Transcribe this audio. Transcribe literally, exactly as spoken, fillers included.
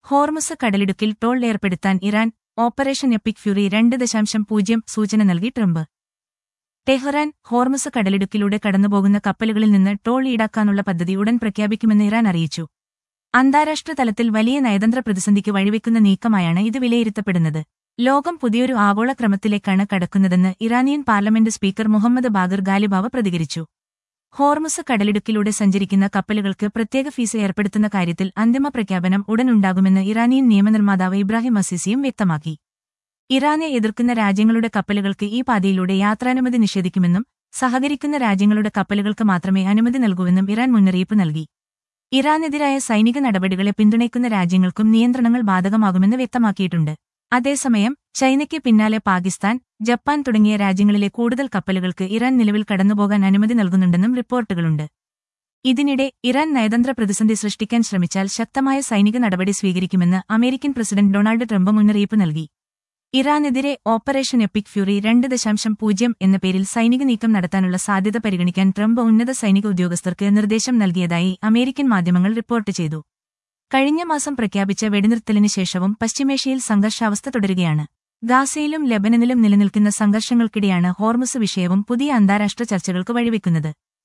Hormuz കടലിടുക്കിൽ toll ഏർപ്പെടുത്താൻ Iran, operation EPIC fury രണ്ട് ദശാംശം പൂജ്യം സൂചന നൽകി ട്രംപ്. ടെഹ്റാൻ, ഹോർമുസ് കടലിടുക്കിലൂടെ കടന്നുപോകുന്ന കപ്പലുകളിൽ നിന്ന് ടോൾ ഈടാക്കാനുള്ള പദ്ധതി ഉടൻ പ്രഖ്യാപിക്കുമെന്ന് ഇറാൻ അറിയിച്ചു. അന്താരാഷ്ട്ര തലത്തിൽ വലിയ നയതന്ത്ര പ്രതിസന്ധിക്ക് വഴിവെക്കുന്ന നീക്കമായാണ് ഇത് വിലയിരുത്തപ്പെടുന്നത്. ലോകം പുതിയൊരു ആഗോള ക്രമത്തിലേക്കാണ് കടക്കുന്നതെന്ന് Iranian parliament speaker Mohammad Bagher Ghalibaf പ്രതികരിച്ചു. ഹോർമുസ് കടലിടുക്കിലൂടെ സഞ്ചരിക്കുന്ന കപ്പലുകൾക്ക് പ്രത്യേക ഫീസ് ഏർപ്പെടുത്തുന്ന കാര്യത്തിൽ അന്തിമ പ്രഖ്യാപനം ഉടൻ ഉണ്ടാകുമെന്ന് ഇറാനിയൻ നിയമനിർമ്മാതാവ് ഇബ്രാഹിം അസീസിയും വ്യക്തമാക്കി. ഇറാനെ എതിർക്കുന്ന രാജ്യങ്ങളുടെ കപ്പലുകൾക്ക് ഈ പാതയിലൂടെ യാത്രാനുമതി നിഷേധിക്കുമെന്നും സഹകരിക്കുന്ന രാജ്യങ്ങളുടെ കപ്പലുകൾക്ക് മാത്രമേ അനുമതി നൽകൂവെന്നും ഇറാൻ മുന്നറിയിപ്പ് നൽകി. ഇറാനെതിരായ സൈനിക നടപടികളെ പിന്തുണയ്ക്കുന്ന രാജ്യങ്ങൾക്കും നിയന്ത്രണങ്ങൾ ബാധകമാകുമെന്ന് വ്യക്തമാക്കിയിട്ടുണ്ട്. അതേസമയം ചൈനയ്ക്ക് പിന്നാലെ പാകിസ്ഥാൻ, ജപ്പാൻ തുടങ്ങിയ രാജ്യങ്ങളിലെ കൂടുതൽ കപ്പലുകൾക്ക് ഇറാൻ നിലവിൽ കടന്നുപോകാൻ അനുമതി നൽകുന്നുണ്ടെന്നും റിപ്പോർട്ടുകളുണ്ട്. ഇതിനിടെ ഇറാൻ നയതന്ത്ര പ്രതിസന്ധി സൃഷ്ടിക്കാൻ ശ്രമിച്ചാൽ ശക്തമായ സൈനിക നടപടി സ്വീകരിക്കുമെന്ന് അമേരിക്കൻ പ്രസിഡന്റ് ഡൊണാൾഡ് ട്രംപ് മുന്നറിയിപ്പ് നൽകി. ഇറാനെതിരെ ഓപ്പറേഷൻ എപ്പിക് ഫ്യൂറി രണ്ട് ദശാംശം പൂജ്യം എന്ന പേരിൽ സൈനിക നീക്കം നടത്താനുള്ള സാധ്യത പരിഗണിക്കാൻ ട്രംപ് ഉന്നത സൈനിക ഉദ്യോഗസ്ഥർക്ക് നിർദ്ദേശം നൽകിയതായി അമേരിക്കൻ മാധ്യമങ്ങൾ റിപ്പോർട്ട് ചെയ്തു. കഴിഞ്ഞ മാസം പ്രഖ്യാപിച്ച വെടിനിർത്തലിന് ശേഷവും പശ്ചിമേഷ്യയിൽ സംഘർഷാവസ്ഥ തുടരുകയാണ്. ഗാസയിലും ലെബനനിലും നിലനിൽക്കുന്ന സംഘർഷങ്ങൾക്കിടെയാണ് ഹോർമുസ് വിഷയവും പുതിയ അന്താരാഷ്ട്ര ചർച്ചകൾക്ക് വഴിവെക്കുന്നത്.